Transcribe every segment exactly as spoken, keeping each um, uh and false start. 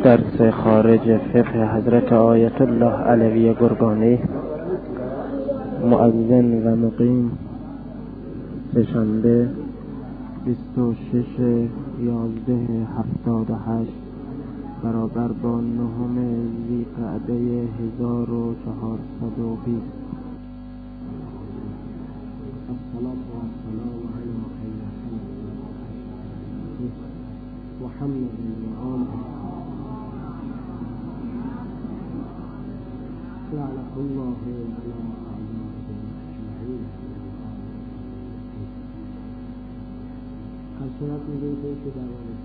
درس خارج فقه حضرت آیت الله علوی گرگانی، مؤذن و مقیم، سه‌شنبه بیست و شش یازده هفتاد و هشت برابر با نهم ذی‌قعده هزار و چهارصد و بیست. الصلاة والسلام على خير محمد وآله لعنة الله على أعدائهم أجمعين. از صورت می‌گوید که در مورد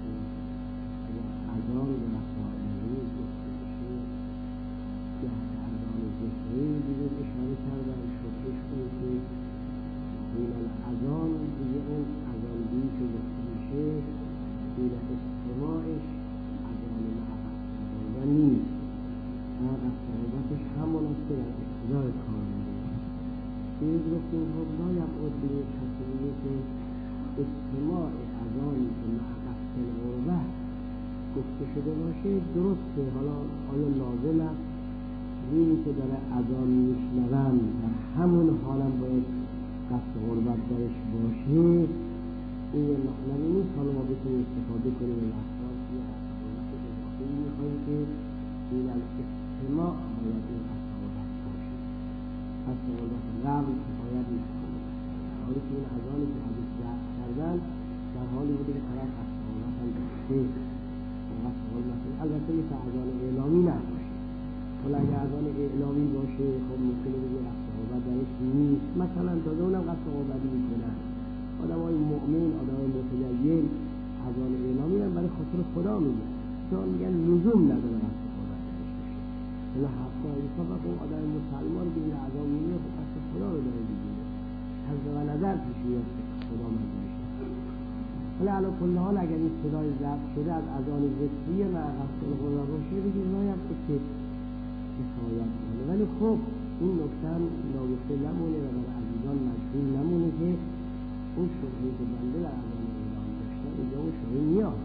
اگر اذان به مسائلی گفته بشه یا اذان ذکری دیگه اشاره کردن شکرش کنید که بین الاذان دیگه اون اذاندی که گفته میشه بین استماعش اذان معقب و نیست. معقب صحبتش همون است که در ابتدای کار میده. دیگه گفتیم خب باید اون دیگه تصویری که استماع اذانی که معقب صلوه گفته شده باشه درسته. حالا آیا لازم است اینی که داره اذان میشنوم در همون حالم باید قصد غربت درش باشه؟ این یه مطلبی نیست. حالا ما بتونیم استفاده کنیم این احساس یه احساسات اضافی میخواهیم که این الاستماع باید این احساسات باشه. قصد غربت رم باید نکنیم. حالی که این اذانی که حدیث درد کردن در حالی بوده که طرف قصد غربت هم داشته. قصد غربت البته یه اذان اعلامی نباشه. حالا اگه اذان اعلامی باشه خب ممکنه بگه قصد غربت درش نیست. مثلا تازه اونم قصد غربتی میکنن. آدم های مؤمن، آدم های متدین اذان اعلامی هم برای خاطر خدا میگن، چون میگن لزوم نداره قصد غربت درش باشه. حالا حتی اگه فقط اون آدم مسلمان که این اذان میگه قصد خدا رو داره میگه، حض و نظر پیش میاد که خدا منظورش نیست. حالا علی کل حال اگر این صدای ضبط شده از اذان ذکری و قصد غربت باشه بگید نایم که کفایت کنه. ولی خب این نکته هم ناگفته نمونه و برای عزیزان مجبور نمونه که اون شبهه‌ای که بنده در اذان اعلام داشته اینجا اون شبهه میاد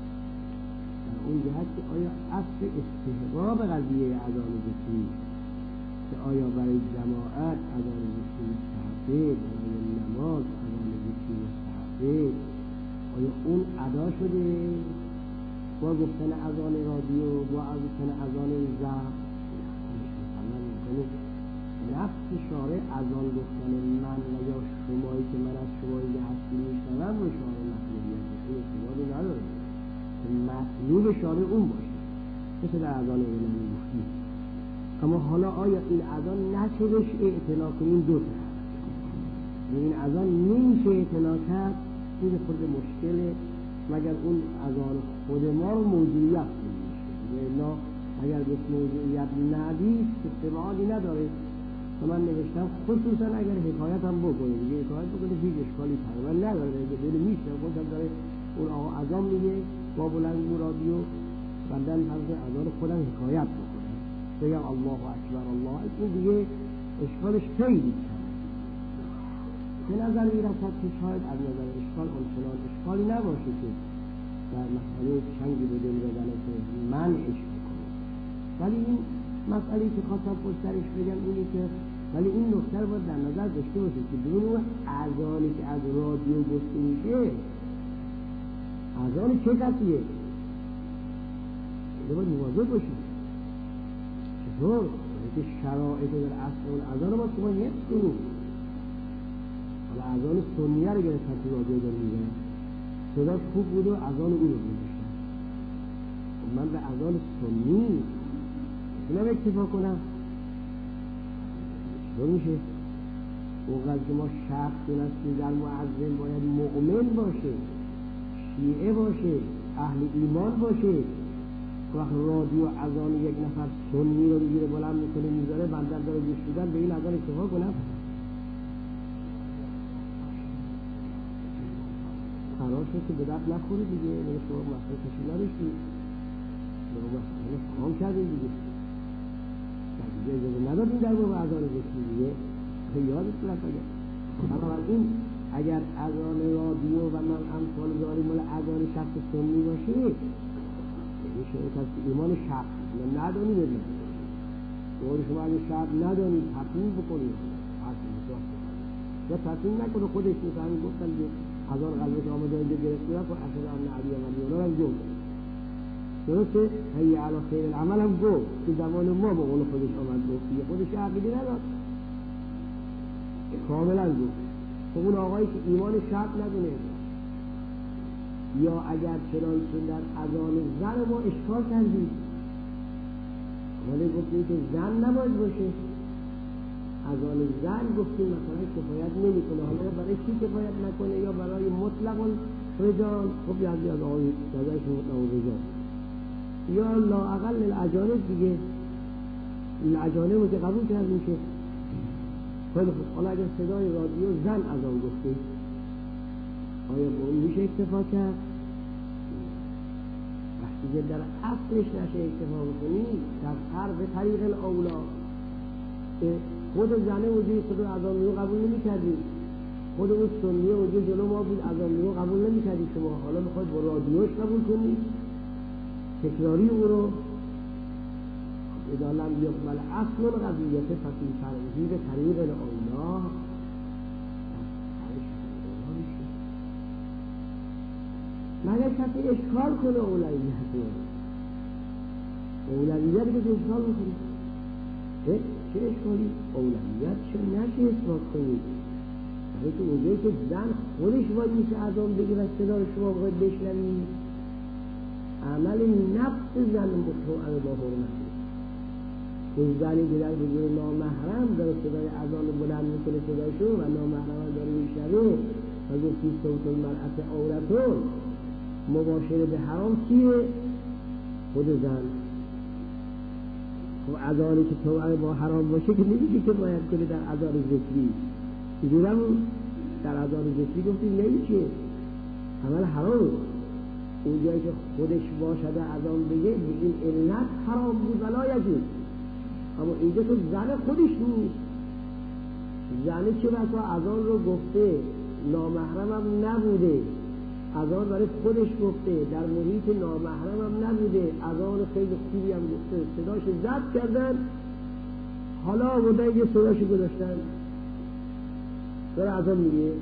در اون جهت که آیا اصل استحباب قضیه اذان ذکری که آیا برای جماعت اذان ذکری مستحبه، برای نماز اذان ذکری مستحبه، آیا اون ادا شده با گفتن اذان رادیو، با گفتن اذان ضبط؟ نفس شارع اذان گفتن من و یا شمایی که من از شمایی که هستی میشنوم رو شارع مطلوبیت این اعتباری نداره که مطلوب شارع اون باشه مثل در اذان اعلامی گفتیم. اما حالا آیا این اذان نشدش اعتنا کنیم؟ دو تا این اذان نمیشه اعتنا کرد، این خود مشکله مگر اون اذان خود ما رو موضوعیت میشه. الا اگر به موضوعیت ندید استعمالی نداره. و من نوشتم خصوصا اگر حکایت هم بکنه دیگه حکایت بکنه هیچ اشکالی تقریبا نداره دیگه دل میشه خودم داره اون آقا اذان میگه با بلند رادیو بندن طرف اذان خودم حکایت بکنه بگم الله اکبر الله اکبر دیگه اشکالش خیلی کمه. به نظر میرسد که شاید از نظر اشکال آنچنان اشکالی نباشه که در مسئله چنگی به دل بدنه که منعش بکنه. ولی این مسئله که خواستم پشترش بگم اینه که ولی این نکته رو باید در نظر داشته باشید که بدون اون اذانی که از رادیو گفته میشه اذان چه کسیه؟ اینه باید مواظب باشید. چطور؟ که شرایط در اصل اون اذان رو باید شما نیست کنید. حالا اذان سنیه رو گرفتن تو رادیو دار میگن صداش خوب بود و اذان اون رو میگشتن. من به اذان سنی نمی اکتفا کنم چطور میشه؟ اونقدر که ما شخص دونستیم در معظم باید مؤمن باشه، شیعه باشه، اهل ایمان باشه. وقت رادیو اذان یک نفر سنی رو میگیره بلند میکنه میذاره بندر داره گوش میدن به این اذان اکتفا کنم؟ قرار شد که به درد نخوری دیگه. به شما مسئله کشی نداشتی به مسئله خام کردیم دیگه دیگه اجازه ندادیم در باب اذان ذکری دیگه یادت رفت. اگر بنابراین اگر اذان رادیو و من امثال داریم مال اذان شخص سنی باشه این شرط هست که ایمان شرط یا ندانی بدید اون شما اگه شرط ندانید تصمیم بکنید یا تصمیم نکنه خودش میفهمی گفتن که از آن قلبش آمده اینجا گرفته نکن اشهد ان علی و علی هم گفت درسته؟ حی علی خیر العمل هم گفت که زمان ما به قول خودش آمد گفت یه خودش عقیده نداد کاملا گفت خب اون آقایی که ایمان شرط ندونه یا اگر چنانچه در اذان زن ما اشکال کردیم ولی گفتیم که زن نباید باشه اذان زن گفتیم مثلا کفایت نمی کنه حالا برای چی کفایت نکنه یا برای مطلق رجال خب یعنی از آقای جزایش مطلق رجال یا لااقل الاجانب دیگه الاجانب رو که قبول کردیم که خیلی خوب حالا اگر صدای رادیو زن اذان گفته آیا با اون میشه اکتفا کرد؟ وقتی که در اصلش نشه اکتفا بکنی در هر به طریق الاولا خود زنه وجود خود اذان رو قبول نمی کردیم خود اون سنیه وجود جلو ما بود اذان رو قبول نمی کردیم شما حالا میخواید با رادیوش قبول کنید تکراری او رو اذا لم یقبل اصل القضیه ففی فرعه به طریق الاولا مگر کسی اشکال کنه اولویت رو اولویت رو که اشکال میکنه چه اشکالی؟ اولویت چه نشه اثبات کنید برای که اونجایی که زن خودش باید میشه اذان بگه و صدا رو شما باید بشنوید عمل نفس زن مطمئن با حرمتی اون زنی که در حضور نامحرم داره صدای اذان بلند میکنه صدایشو و نامحرم داره میشنوه و گفتی صوت المرأة عورتون مباشره به حرام کیه؟ خود زن خب اذانی که تو با حرام باشه که نمیشه که باید کنه در اذان ذکری چجورم در اذان ذکری گفتیم نمیشه عمل حرام اون جایی که خودش باشد اذان بگه این علت حرام بود ولا یجوز اما اینجا تو زن خودش نیست زن چه بسا اذان رو گفته نامحرم هم نبوده اذان برای خودش گفته در محیط نامحرم هم نبوده اذان خیلی خوبی هم گفته صداش ضبط کردن حالا آوردن یه صداش گذاشتن داره اذان میگه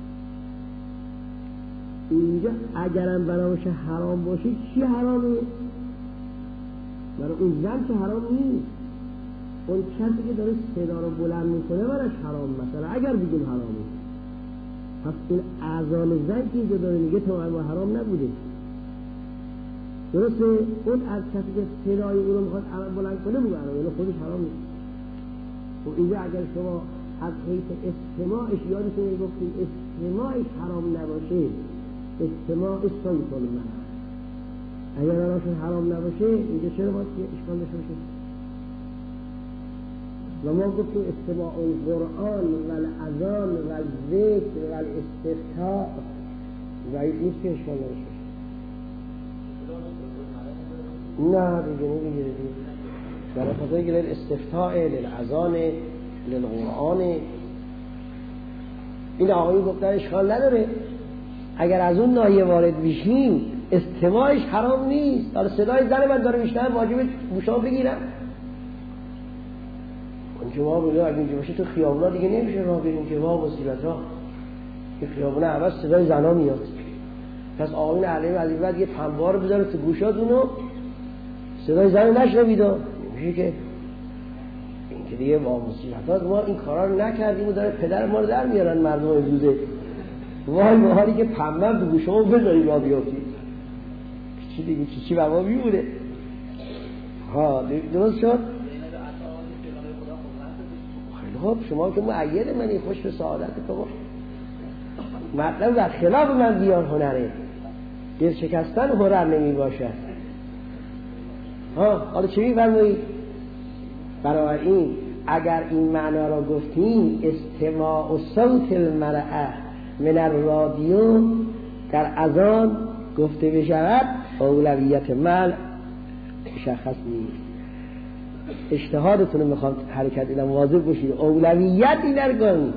اینجا اگرم بنابراش حرام باشه چی حرامه؟ برای اون زن که حرام نیست اون کسی که داره صدا رو بلند میکنه برش حرام مثلا اگر بگیم حرامه پس این اذان زن که اینجا داره میگه تو اما حرام نبوده درسته؟ اون از کسی که صدای اون رو میخواد بلند کنه بگه یعنی خودش حرام نیست و اینجا اگر شما از حیث استماعش یادتون گفتیم استماعش حرام نباشه استماع صوت المرأة اگر براشون حرام نباشه اینجا چرا باید که اشکال داشته باشه و ما گفتیم استماع القرآن و الاذان و الذکر و الاستفتاء و این نیست که اشکال داشته نه دیگه نمیگیره دیگه در خاطر گیره الاستفتاء للاذان للقرآن این آقایی گفتن اشکال نداره اگر از اون ناحیه وارد بشیم استماعش حرام نیست حالا صدای زن من داره میشنم واجبه گوشام بگیرم اون جواب بده اگه اینجا باشه تو خیابونا دیگه نمیشه راه بریم جواب و سیبت ها این خیابونا عوض صدای زنا میاد پس آقایون علیه و علیه بعد یه پنبار بذاره تو گوشاتونو صدای زن نشنوید نمیشه که این که دیگه با مصیبت ها ما این کارا رو نکردیم و داره پدر ما رو در میارن مردم امروزه وای به حالی که پنبر تو گوشمون بذاری را بیافتی چی دیگه چی چی بابا میمونه ها درست شد خیلی خوب شما که معید منی خوش به سعادت تو مطلب در خلاف من بیان هنره دل شکستن هنر نمی باشد ها حالا چی میفرمایید برای این اگر این معنا را گفتیم استماع صوت المرأة من الرادیو در اذان گفته بشود اولویت من مشخص نیست اجتهادتون رو میخوام حرکت اینا واضح باشید اولویت این نرگانی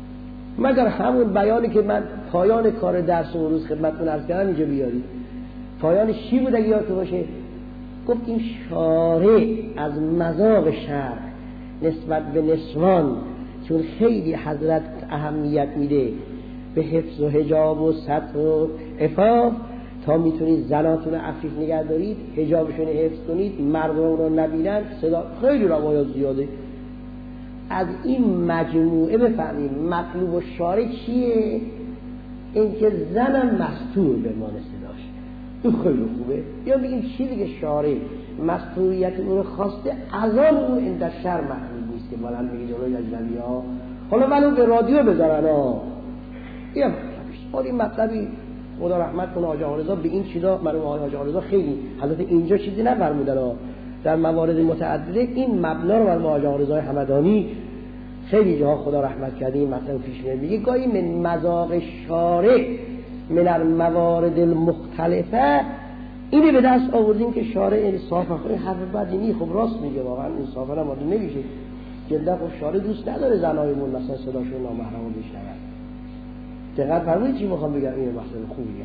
مگر همون بیانی که من پایان کار درس اون روز خدمتتون عرض کردم اینجا بیارید پایانش چی بود اگه یادت باشه؟ گفت این شارع از مذاق شرع نسبت به نسوان چون خیلی حضرت اهمیت میده به حفظ و حجاب و ستر و عفاف، تا میتونید زناتون رو عفیف نگه دارید، حجابشون حفظ کنید، مردم رو نبینن، صدا خیلی روایات زیاده. از این مجموعه بفهمید مطلوب و شارع چیه؟ اینکه زنم مستور بمانه صداش، این خیلی خوبه. یا بگیم چیزی که شارع مستوریت اون خواسته، اذان اون این در شر محمول نیست که بلند میگه جلوی اجنبی ها، حالا منو به رادیو بذارن ها. یا این مطلبی خدا رحمت کنه حاج آقا رضا به این چیزا، مرحوم آقای حاج آقا رضا خیلی حضرت اینجا چیزی نفرمودن ها، در موارد متعدده این مبنا رو مرحوم حاج آقا رضا همدانی خیلی جاها خدا رحمت کرده این مطلب پیش میاد. میگه گاهی من مذاق شارع من الموارد المختلفه اینه به دست آوردیم که شارع انصاف کنه. حرف بدی نیست، خب راست میگه، واقعا انصافا هم آدم نمیشه. جدا خب شارع دوست نداره زنایمون مثلا صداشون نامحرم بشنون. دقت فرمایید چی میخوام بگم، این مسئله خوبیه.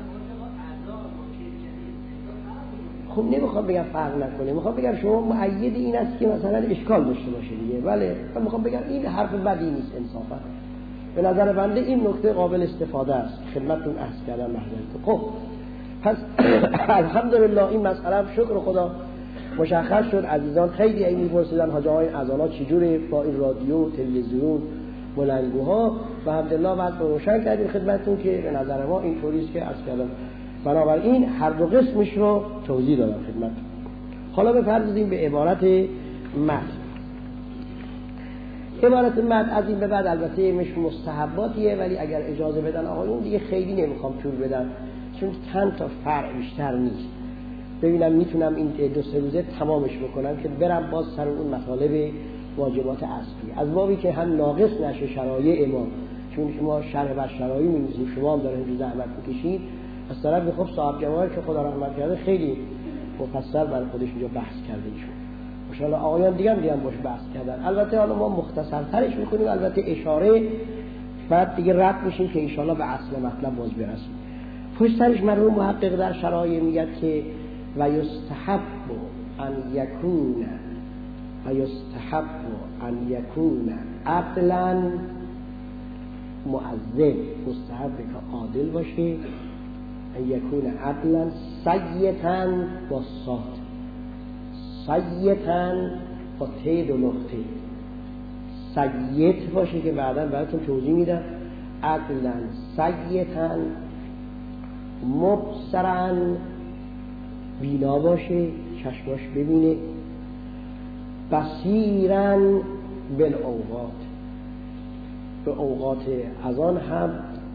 خب نمیخوام بگم فرق نکنه، میخوام بگم شما مؤید این است که مثلا اشکال داشته باشه دیگه. بله من میخوام بگم این حرف بدی نیست انصافا. به نظر بنده این نکته قابل استفاده است، خدمتتون عرض کردم محضرتون. خب پس الحمدلله این مسئله هم شکر خدا مشخص شد. عزیزان خیلی این میپرسیدن حاج آقا این اذانا چجوره با این رادیو تلویزیون بلندگوها، و الحمدلله بعد روشن کردیم خدمتتون که به نظر ما این طوریست که عرض کردم. بنابراین هر دو قسمش رو توضیح دادم خدمتتون. حالا بپردازیم به عبارت متن. عبارت متن از این به بعد البته مش مستحباتیه، ولی اگر اجازه بدن آقایون دیگه خیلی نمیخوام طول بدم، چون چند تا فرع بیشتر نیست. ببینم میتونم این دو سه روزه تمامش بکنم که برم باز سر اون مطالب واجبات اصلی، از بابی که هم ناقص نشه شرایع ما، چون شما شرح بر شرایع می‌نویسید، شما هم دارین روز زحمت می‌کشید. از طرف خب صاحب جمال که خدا رحمت کرده خیلی مفصل برای خودش اینجا بحث کرده ایشون. ان شاء الله آقایان دیگه هم دیگه باش بحث کردن. البته حالا ما مختصرترش می‌کنیم، البته اشاره بعد دیگه رد میشیم که ان شاء الله به اصل مطلب باز برسیم. پشت سرش مرحوم محقق در شرایع میگه که و یستحب ان یکون و یستحب ان یکون عدلا مؤذن، مستحب که عادل باشه، ان یکون عدلا سیئتا با صاد، سیئتا با ت دو نقطه، سیئت باشه که بعدا براتون توضیح میدم، عدلا سیئتا مبصرا بینا باشه، چشماش ببینه، بصیرا بالاوقات، به اوقات اذان هم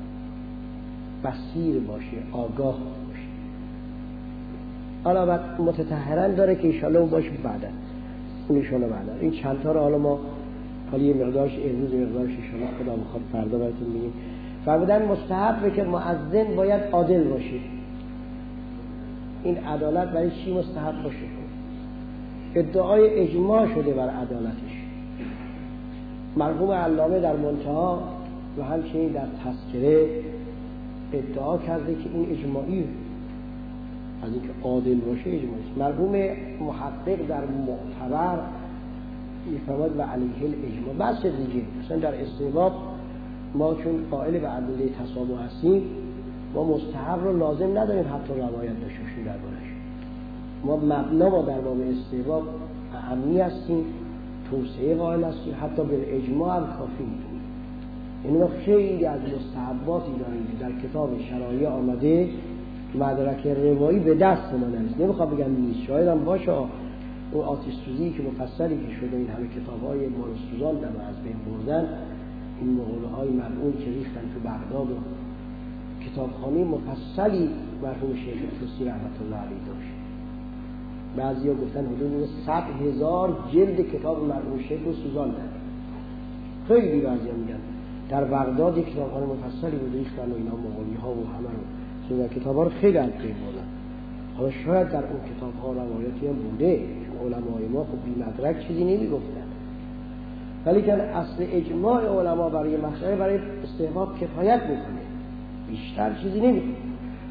بصیر باشه، آگاه باشه. حالا بعد متطهرن داره که ایشالا اون باشه بعدا، اون ایشالا بعدا. این چند تا رو حالا ما حالا یه مقدارش امروز مقدارش ایشالا خدا میخواد فردا براتون میگیم. فرمودن مستحبه که مؤذن باید عادل باشه. این عدالت برای چی مستحب باشه؟ ادعای اجماع شده بر عدالتش. مرحوم علامه در منتها و همچنین در تذکره ادعا کرده که این اجماعی، از اینکه عادل باشه اجماعی. مرحوم محقق در معتبر میفرماد و علیه الاجماع. بس دیگه مثلا در استنباط ما چون قائل به عدل تسامح هستیم، ما مستحب رو لازم نداریم حتی روایت داشته باشیم دربارش. ما مبنا ما در باب استحباب اهمی هستیم، توسعه قائل هستیم، حتی به اجماع هم کافی میدونیم. یعنی ما خیلی از مستحباتی داریم در کتاب شرایع آمده، مدرک روایی به دست ما نرسید. نمیخوام بگم نیست، شاید هم باشه اون آتش سوزی که مفصلی که شده این همه کتاب‌های مارسوزان در از بین بردن، این مقوله‌های ملعون که ریختن تو بغداد و کتابخانه مفصلی مرحوم شیخ توسی رحمت الله علیه داشت. بعضیا گفتن حدود صد هزار جلد کتاب مرحوم شیخ رو سوزاندن. خیلی بعضیا میگن در بغداد یک کتابخانه مفصلی بود ریختن و اینا مقولی‌ها و همه رو سوزن. کتاب‌ها رو خیلی از بین بردن. حالا شاید در اون کتاب‌ها روایتی هم بوده، علمای ما خب بی مدرک چیزی نمیگفتن، ولی که اصل اجماع علما برای مسئله برای استحباب کفایت میکنه، بیشتر چیزی نمیکنه.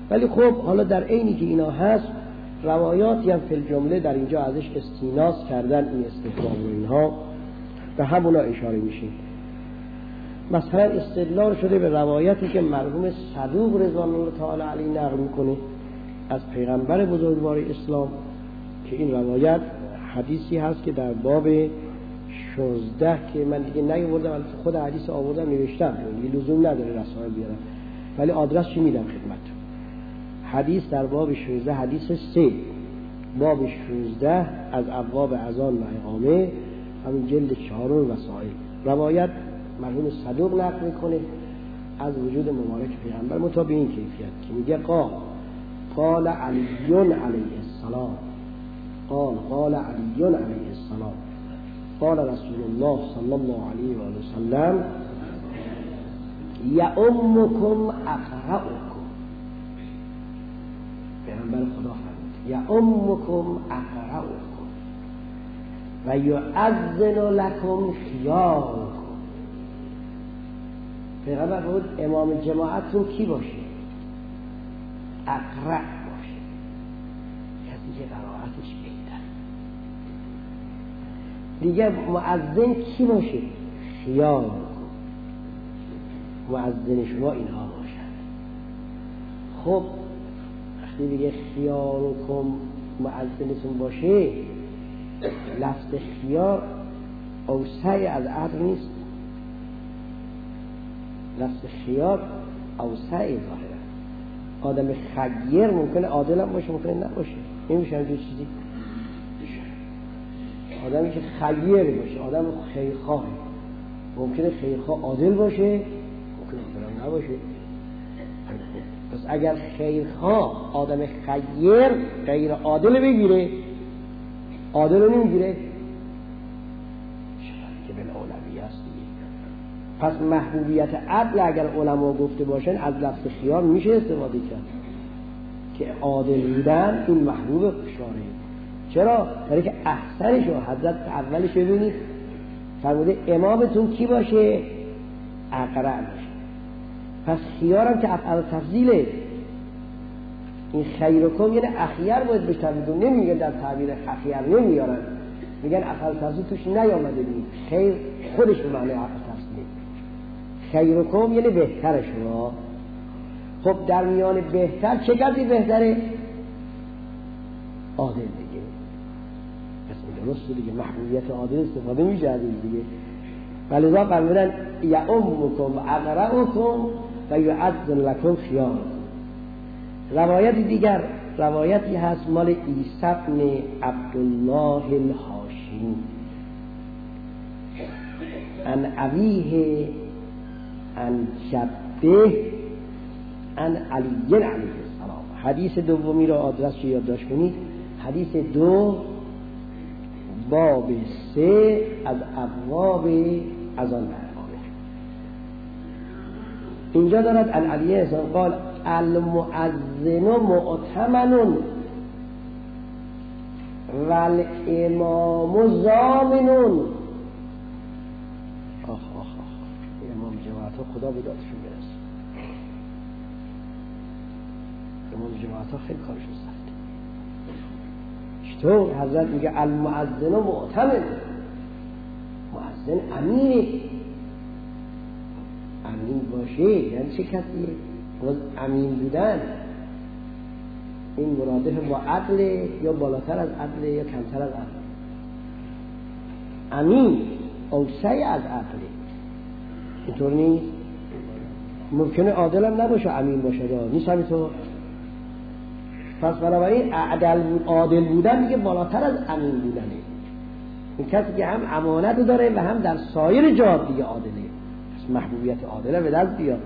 ولی خب حالا در عینی که اینا هست روایاتی هم فی الجمله در اینجا ازش استیناس کردن، این استحباب و اینها به همونا اشاره میشه. مثلا استدلال شده به روایتی که مرحوم صدوق رضوان الله تعالی علیه نقل میکنه از پیغمبر بزرگوار اسلام که این روایت حدیثی هست که در باب شانزده که من دیگه نیاوردم، البته خود حدیث آوردم نوشتم، دیگه لزوم نداره رسائل بیارم، ولی آدرسش میدم خدمتتون. حدیث در باب شانزده، حدیث سه، باب شانزده از ابواب اذان و اقامه، همین جلد چهارم وسائل. روایت مرحوم صدوق نقل میکنه از وجود مبارک پیغمبر مطابق این کیفیت که میگه قال قال علی علیه السلام قال قال علی علیه السلام قال رسول الله صلی الله علیه و آله وسلم یأمکم اقرأکم. پیغمبر خدا فرمود یأمکم اقرأکم و یؤذن لکم خیارکم. پیغمبر فرمود امام جماعتتون کی باشه؟ اقرأ باشه، کسی که قرائتش بهتر. دیگه مؤذن کی باشه؟ خیار. مؤذن شما اینها باشد. خب وقتی دیگه خیارکم مؤذنتون باشه، لفظ خیار اوسع از عدل نیست. لفظ خیار اوسع ظاهره. آدم خیر ممکنه عادل هم باشه، ممکنه نباشه. نمیشه همچین چیزی. آدمی که خیر باشه، آدم خیرخواه، ممکنه خیرخواه عادل باشه، ممکنه عادل هم نباشه. پس اگر خیرخواه آدم خیر غیر عادل بگیره، عادل رو نمیگیره، چرا که بالعالمی هست دیگه. پس محبوبیت عدل اگر علما گفته باشن از لفظ خیار میشه استفاده کرد که عادل بودن این محبوب شاره. چرا؟ برای که احسنش رو حضرت اولش ببینید فرموده امامتون کی باشه؟ اقرأ باشه. پس خیارم که افعال تفضیله. این خیرکم یعنی اخیر باید بهش تعبیر، نمیگن در تعبیر اخیر نمیارن، میگن افعال تفضیل توش نیامده بید. خیر خودش به معنی افعال تفضیله. خیرکم یعنی بهتر شما. خب در میان بهتر چه کسی بهتره؟ عادل دیگه. پس درست دیگه محبوبیت عادل استفاده میشه از دیگه. ولذا فرمودن یأمکم اقرأکم و یؤذن لکم خیارکم. روایت دیگر روایتی هست مال عیسی بن عبدالله الهاشمی عن ابیه عن جده عن علی علیه السلام. حدیث دومی را آدرس یادداشت کنید. حدیث دو باب سه از ابواب اذان و اقامه. اینجا دارد عن علی السلام قال المؤذن مؤتمن والامام ضامن. آخ آخ آخ امام جماعت ها خدا بدادشون برسه. امام جماعت ها خیلی کارشون سخته. چطور؟ حضرت میگه المؤذن مؤتمن، مؤذن امینه. امین باشه یعنی چه کسیه؟ باز امین بودن این مرادف با عدل یا بالاتر از عدل یا کمتر از عدل؟ امین اوسع از عدل. اینطور نیست؟ ممکنه عادل هم نباشه امین باشه، نیست همینطور؟ پس بنابراین عدل عادل بودن میگه بالاتر از امین بودنه. این کسی که هم امانت داره و هم در سایر جهات دیگه عادله، پس محبوبیت عادله به دست بیاد.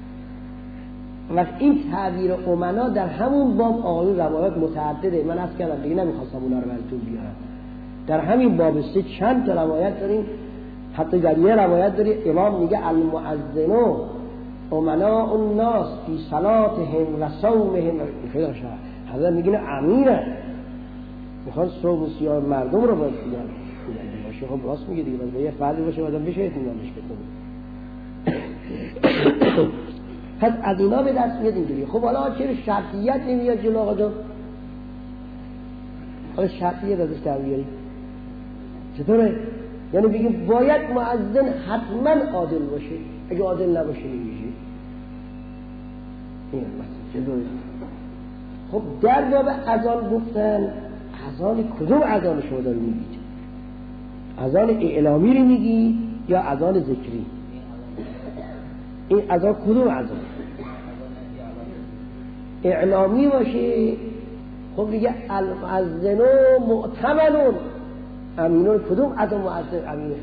و این تعبیر امنا در همون باب آقایون روایات متعدده. من از کردم دیگه نمیخواستم اونا رو براتون بیارم. در همین باب سه چند تا روایت داریم. حتی در یه روایت داریم امام میگه المؤذنون امنا الناس فی صلاتهم و صومهم. خیلی شد حضرت میگه امیره، میخوان صوم و صیام مردم رو باید بیان باشه. خب راست میگه دیگه، باید یه فردی باشه آدم بشه اطمینانش بکنه. پس از اینا به دست میاد اینجوری. خب حالا چرا شرطیت نمیاد جلو آقا جان؟ حالا شرطیت ازش در بیاریم چطوره؟ یعنی بگیم باید مؤذن حتما عادل باشه، اگه عادل نباشه نمیشه. این مثلا چطوره؟ خب در باب اذان گفتن اذان کدوم اذان شما داری میگید؟ اذان اعلامی رو میگی یا اذان ذکری؟ این اذان کدوم اذان؟ اعلامی باشه. خب دیگه المؤذن مؤتمن امینون کدوم اذان مؤذن امینه؟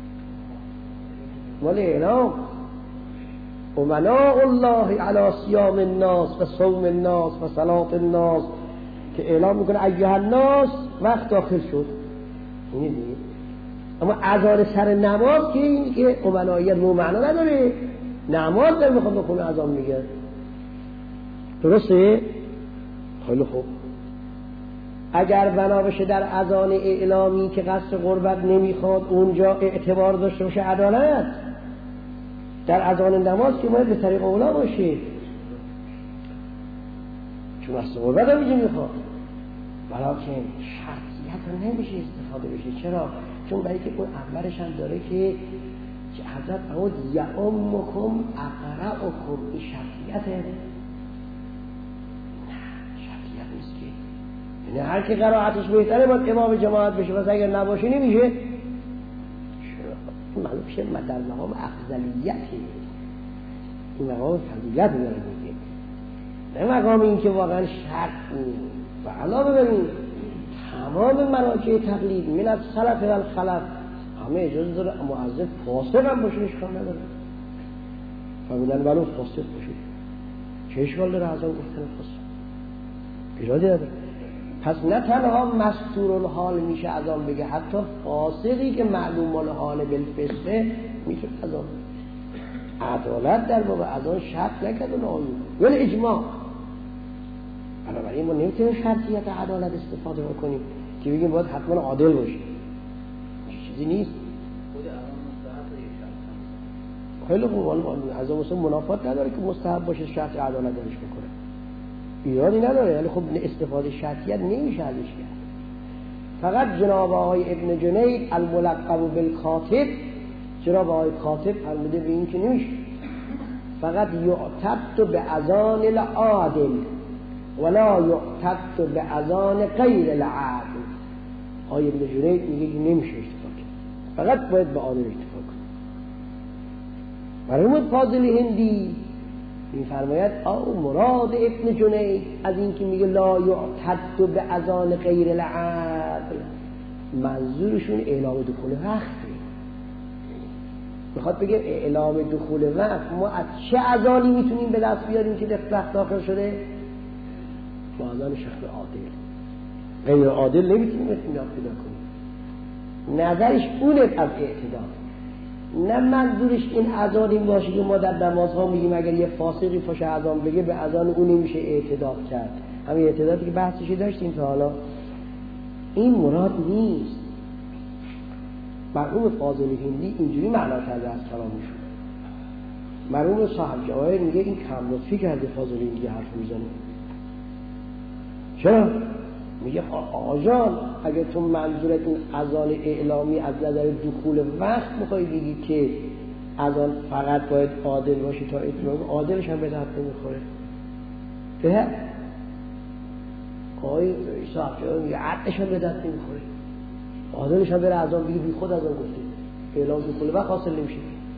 مال اعلام. امناء الله علی صیام الناس و صوم الناس و صلاة الناس که اعلام میکنه ایها الناس وقت داخل شد. اینه دیگه. اما اذان سر نماز که این که امنایت مو معنا نداره، نماز در میخوام بخونه اذان میگه. درسته؟ خیلی خوب. اگر بنا بشه در اذان اعلامی که قصد قربت نمیخواد اونجا اعتبار داشته باشه عدالت، در اذان نماز که باید به طریق اولا باشه، چون قصد قربت هم اینجا میخواد. ولیکن شرطیت رو نمیشه استفاده بشه. چرا؟ چون برای که اون اولش هم داره که که حضرت فرمود یعمکم اقرأکم، این شرطیته؟ نه شرطیت نیست که. یعنی هر که قرائتش بهتره باید امام جماعت بشه، پس اگر نباشه نمیشه. چرا؟ این معلوم میشه در مقام افضلیته، این مقام فضیلت میاره میگه، نه مقام این که واقعا شرط نیست. و علاوه بر این تمام مراجع تقلید من از سلف و الخلف همه اجازه داره مؤذن فاسق هم باشه، اشکال نداره. فرمودن ولو فاسق باشه چه اشکال داره اذان گفتن فاسق؟ اجازه نداره. پس نه تنها مستورالحال میشه اذان بگه، حتی فاسقی که معلوم الحال بالفسق میتونه اذان بگه. عدالت در باب اذان شرط نکردن آیون ولی اجماع. بنابراین ما نمیتونیم شرطیت عدالت استفاده بکنیم که بگیم باید حتما عادل باشیم. چیزی نیست. خیلی خوب. از اون مثلا منافات نداره که مستحب باشه شرط عدالت درش بکنه، ایرادی نداره. یعنی خب استفاده شرطیت نمیشه ازش کرد. فقط جناب آقای ابن جنید الملقب بالکاتب، جناب آقای کاتب فرموده به این که نمیشه، فقط یعتد به اذان العادل ولا یعتد به اذان غیر العادل. آقای ابن جنید میگه که نمیشه اشتفاق کرد، فقط باید به عادل اشتفاق کرد. مرحوم فاضل هندی میفرماید او مراد ابن جنید از این که میگه لا یعتد به اذان غیر العادل، منظورشون اعلام دخول وقته. میخواد بگه اعلام دخول وقت ما از چه اذانی میتونیم به دست بیاریم که وقت داخل شده؟ با اذان شخص عادل. غیر عادل نمیتونیم اطمینان پیدا کنیم. نظرش اونه از اعتدال، نه منظورش این اذان این باشه که ما در نمازها میگیم اگر یه فاسقی فاشه اذان بگه به اذان اون نمیشه اعتداد کرد. همین اعتدادی که بحثش داشتیم تا حالا، این مراد نیست. مرحوم فاضل هندی اینجوری معنا کرده از کلامشون. مرحوم صاحب جواهر میگه این کم لطفی کرده فاضل هندی حرف میزنه. چرا؟ میگه آقا جان اگر تو منظورت این اذان اعلامی از نظر دخول وقت میخوای بگی که اذان فقط باید عادل باشه تا اطلاق عادلش هم به درد نمیخوره. که آقای صاحب جواهر میگه عدلش هم به درد نمیخوره، عادلش هم بره اذان بگی بی خود اذان گفته، اعلام دخول وقت حاصل نمیشه.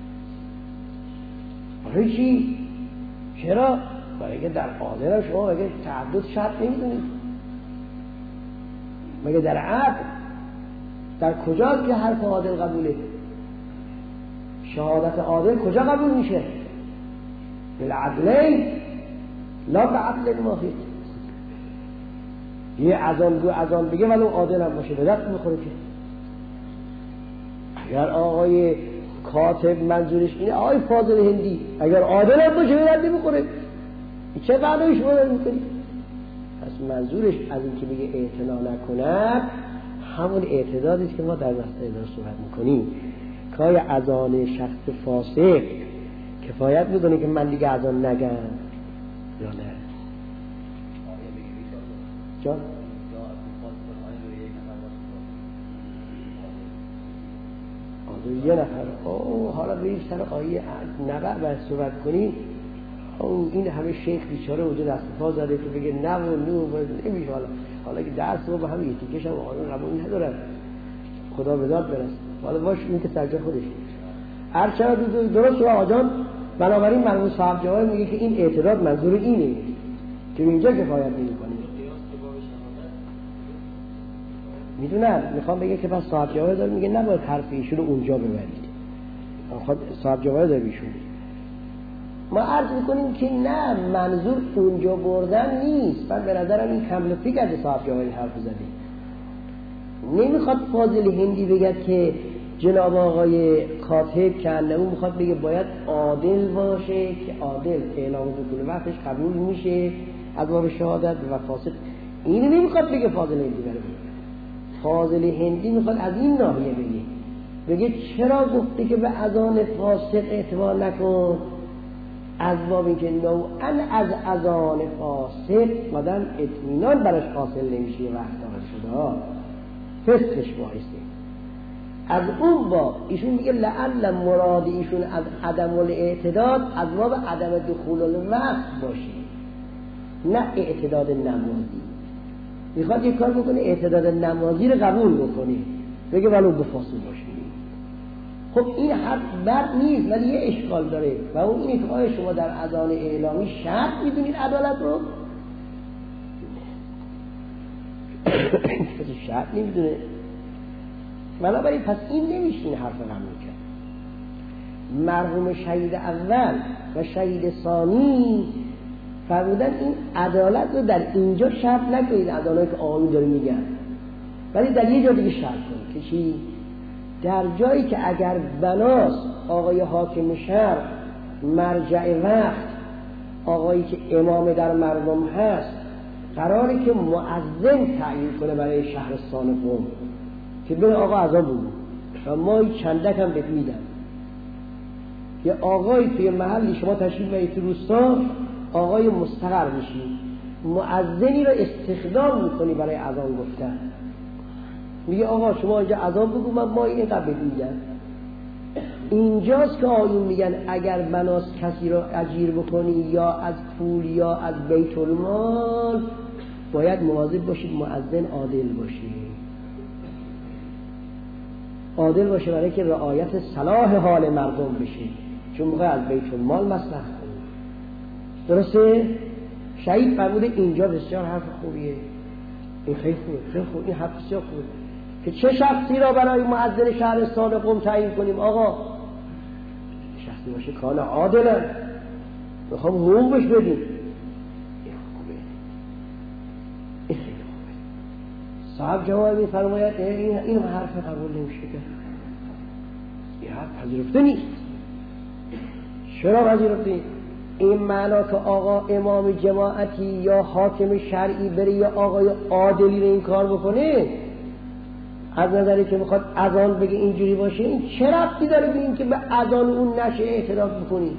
برای چی؟ چرا؟ برای که در عادل هم شما اگه تعدد شرط نمیدونید. مگه در عدل در کجاست که حرف عادل قبوله؟ شهادت عادل کجا قبول میشه؟ بالعدلین لا بعدل واحد. یه اذان دو اذان بگه ولو عادل هم باشه به درد میخوره که. اگر آقای کاتب منظورش اینه، آقای فاضل هندی اگر عادل هم باشه به درد نمیخوره، چه معنی شما دارید میکنید؟ پس منظورش از این که بگه اعتنا نکند همون اعتدادی است که ما در مسئله دار صحبت میکنیم. که اذان شخص فاسق که کفایت میکنه که من دیگه از آن نگم یا نه؟ جان؟ آدو یه نفر اوه حالا بریم سر آیه نبع باید صحبت کنیم. اون این همه شیخ بیچاره اونجا دست پا زده که بگه نه و نو نمیشه. حالا حالا که درس رو به هم یه تیکش هم آنون قبول ندارن، خدا به داد برسه. حالا باش این که سرجا خودش هر چقدر درست رو آجان. بنابراین مرموز صاحب جواب میگه که این اعتداد منظور اینه که اینجا کفایت نمی‌کنه. میدونم میخوام بگه که پس صاحب جواب داره میگه نباید حرف ایشون رو اونجا ببرید. خود صاحب جواب داره ایشون. ما عرض میکنیم که نه، منظور اونجا بردن نیست. من به نظرم این کم لطفی کرده صاحب جواب این حرف زده. نمیخواد فاضل هندی بگه که جناب آقای کاتب که انهو میخواد بگه باید عادل باشه که عادل اعلام بکنه وقتش قبول میشه از باب شهادت و فاسد. اینو نمیخواد بگه فاضل هندی بره بگه. فاضل هندی میخواد از این ناحیه بگه بگه چرا گفته که به اذان فاسد اعتبار نکن، از باب اینکه نوعا از اذان فاسد مادم اطمینان براش حاصل نمیشه وقت داره شده فسقش باعثه. از اون باب ایشون میگه لعل مراد ایشون از عدم الاعتداد از باب عدم دخول الوقت باشه، نه اعتداد نمازی. میخواد یک کار بکنه اعتداد نمازی رو قبول بکنه بگه ولو به فاصل باشه. خب این حرف بد نیست ولی یه اشکال داره و اون اینه که آیا شما در اذان اعلامی شرط میدونید عدالت رو؟ کسی شرط نمیدونه. بنابراین پس این نمیشه این حرف قبول کرد. مرحوم شهید اول و شهید ثانی فرمودن این عدالت رو در اینجا شرط نکنید، عدالت که آقایون داره میگن، ولی در یه جا دیگه شرط کنید که چی؟ در جایی که اگر بناس آقای حاکم شهر مرجع وقت، آقایی که امام در مردم هست، قراره که مؤذن تعیین کنه برای شهرستان قم که بین آقا اذان بگو و ما چندک هم بهت میدم. یه آقایی توی محلی شما تشریف بیارید تو روستا، آقای مستقر میشی، مؤذنی رو استخدام میکنی برای اذان گفتن. میگه آقا شما اینجا اذان بگو من ما این قبل میدم. اینجاست که آیون میگن اگر بناس کسی رو اجیر بکنی یا از پول یا از بیت المال باید مواظب باشید مؤذن عادل باشه. عادل باشه برای که رعایت صلاح حال مردم بشه، چون موقع از بیت المال مصرف کنه. درسته؟ شهید فرموده اینجا بسیار حرف خوبیه. این خیلی خوبه، خیلی خوبه، این حرف بسیار خوبه که چه شخصی را برای مؤذن شهرستان قم تعیین کنیم. آقا شخصی باشه کان عادلن، میخوام حقوقش بدیم. این خوبه، این خیلی خوبه. صاحب جواب میفرماید این این حرف قبول نمیشه که این حرف پذیرفته نیست. چرا پذیرفته نیست؟ این معنا که آقا امام جماعتی یا حاکم شرعی بره یا آقای عادلی رو این کار بکنه، از نظری که میخواد اذان بگه اینجوری باشه، این چه ربطی داره به این که به اذان اون نشه اعتراف بکنی؟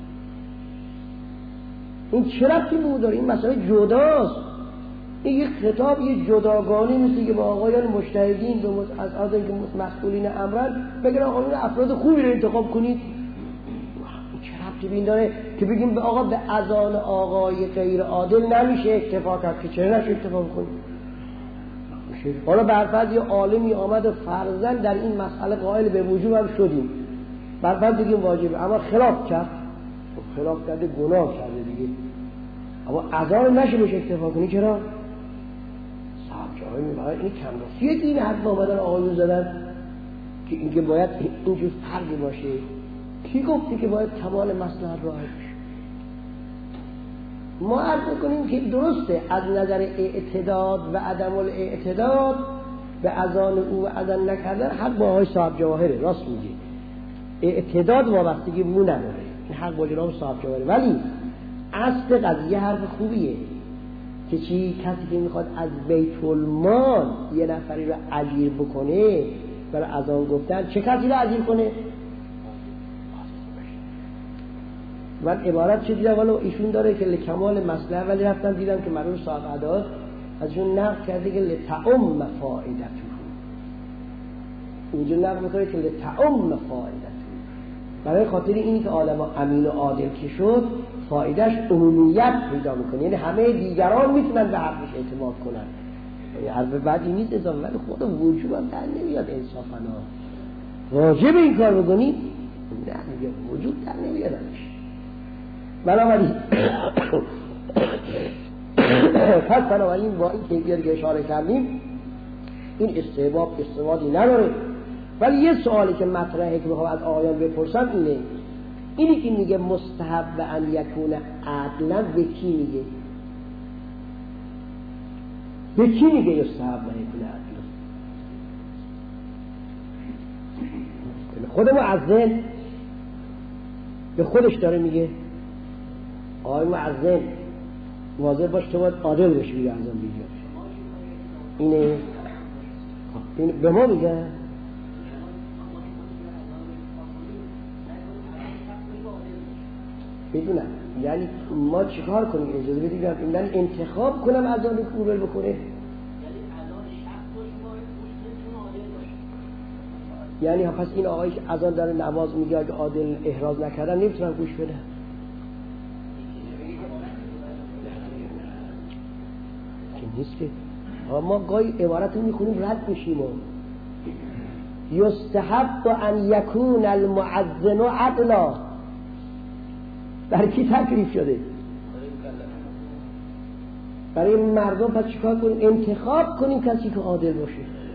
این چه ربطی به اون داره؟ این مسئله جداست. این یک خطاب یه جداگانه نیست که با آقایان مجتهدین از از اینکه مسئولین امرن بگن آقایان افراد خوبی رو انتخاب کنید. چه ربطی به این داره که بگیم به آقا به اذان آقای غیر عادل نمیشه اکتفا کرد که چرا نشه اکتفا کنید؟ حالا برفرض یه عالمی آمد و فرضاً در این مسئله قائل به وجوب هم شدیم، برفرض بگیم واجبه، اما خلاف کرد، خلاف کرده گناه کرده دیگه، اما اذان نشه بهش اکتفا کنی. چرا؟ صاحب جای میباید این کم راسیه که این حرف آمدن آقایون زدن که اینکه باید اینجور فرقی باشه. کی گفتی که باید کمال مصلحت رعایت بشه؟ ما عرض میکنیم که درسته از نظر اعتداد و عدم الاعتداد به اذان او و اذان نکردن حق با های صاحب جواهره، راست میگه. اعتداد وابستگی مو نداره، این حق با جناب صاحب جواهره. ولی اصل قضیه حرف خوبیه که چی؟ کسی که میخواد از بیت المال یه نفری رو اجیر بکنه برای اذان گفتن، چه کسی رو اجیر کنه؟ من عبارت چه دیدم ولو ایشون داره که لکمال مصلحه، ولی رفتم دیدم که مرحوم صاحب ادا ازشون نقل کرده که لتعم فائدته، اونجا نقل میکنه که لتعم فائدته، برای خاطر اینی که آدم امین و عادل که شد فایدهش عمومیت پیدا میکنه، یعنی همه دیگران میتونن به حقش اعتماد کنن. حرف بعدی نیست اضافه، ولی خود وجوب هم در نمیاد انصافا واجب این کار بکنی نه دیگه وجود در نمیاد ازش. بنابراین پس بنابراین با این کیفیت که اشاره کردیم این استحباب استحبابی نداره. ولی یه سوالی که مطرحه که بخوام از آقایان بپرسم اینه، اینی که میگه مستحب ان یکون عدلا به کی میگه؟ به کی میگه یستحب ان یکون عدلا؟ خود معزن به خودش داره میگه آقای معزن واضح باش تو باید عادل بشی بیگه ازم بیگه اینه این به ما میگه بدونم یعنی ما چیکار کنیم؟ اجازه بدید من انتخاب کنم اذان قبول بکنه، یعنی پس این آقایی که اذان داره نماز میگه اگه عادل احراز نکردن نمیتونم گوش بدم. که نیست که ما گاهی عبارت میخونیم رد میشیم و یستحب ان یکون المعذن عدلا برای کی تکلیف شده؟ برای مردم. پس چیکار کنیم؟ انتخاب کنیم کسی که عادل باشه.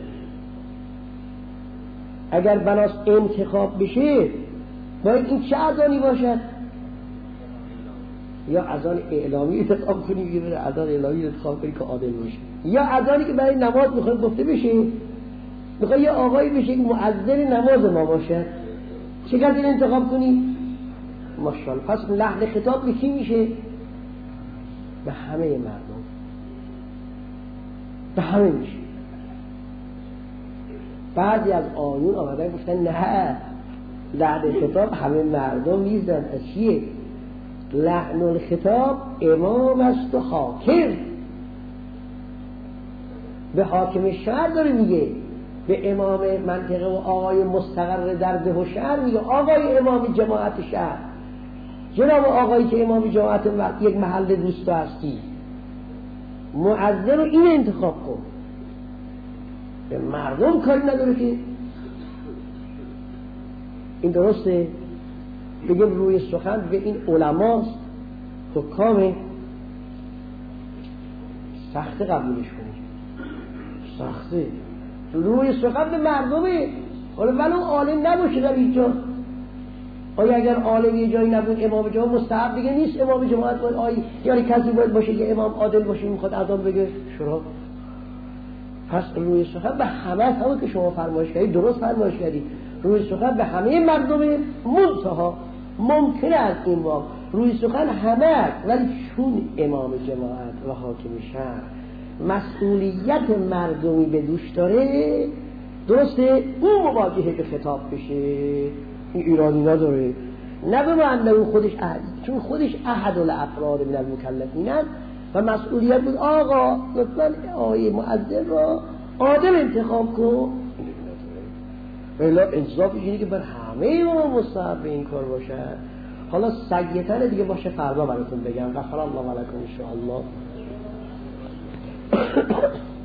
اگر بناس انتخاب بشه باید این چه اذانی باشد؟ یا اذان اعلامی انتخاب کنیم که بره اذان اعلامی انتخاب کنیم که عادل باشه، یا اذانی که برای نماز میخواد گفته بشه، میخواد یه آقایی بشه که مؤذن نماز ما باشه، چه کسی انتخاب کنیم؟ ماشاءالله. پس لحن خطاب به کی میشه؟ به همه مردم، به همه میشه. بعضی از آیون آمدن گفتن نه لحن خطاب همه مردم نیستن. از چیه؟ لحن الخطاب امام است و حاکم. به حاکم شهر داره میگه، به امام منطقه و آقای مستقر در ده و شهر میگه آقای امام جماعت شهر، جناب آقایی که امام جماعت یک محل دوست هستی، مؤذن رو این انتخاب کن. به مردم کاری نداره که این درسته. بگیم روی سخن به این علماست حکام سخت قبولش کنید، سخته روی سخن به مردمه. حالا ولو عالم نباشه در اینجا، آیا اگر عالم یه جایی نبود امام جماعت مستحب دیگه نیست امام جماعت باید آیی یعنی کسی باید باشه که امام عادل باشه میخواد اذان بگه شروع. پس روی سخن به همه همون که شما فرمایش کردید درست فرمایش کردید، روی سخن به همه مردم منتها ممکنه از این واقع روی سخن همه، ولی چون امام جماعت و حاکم شهر مسئولیت مردمی به دوش داره، درسته اون مواجهه به خطاب بشه. این ایرانی نداره، نه به معنی اون خودش احد، چون خودش احد الافراد من المکلفینن و مسئولیت بود آقا لطفاً آیه مؤذن را عادل انتخاب کن. الا انصاف اینه که بر همه ما مستحب این کار باشه. حالا سگیتن دیگه باشه فردا براتون بگم. غفر الله ولکم ان شاء الله.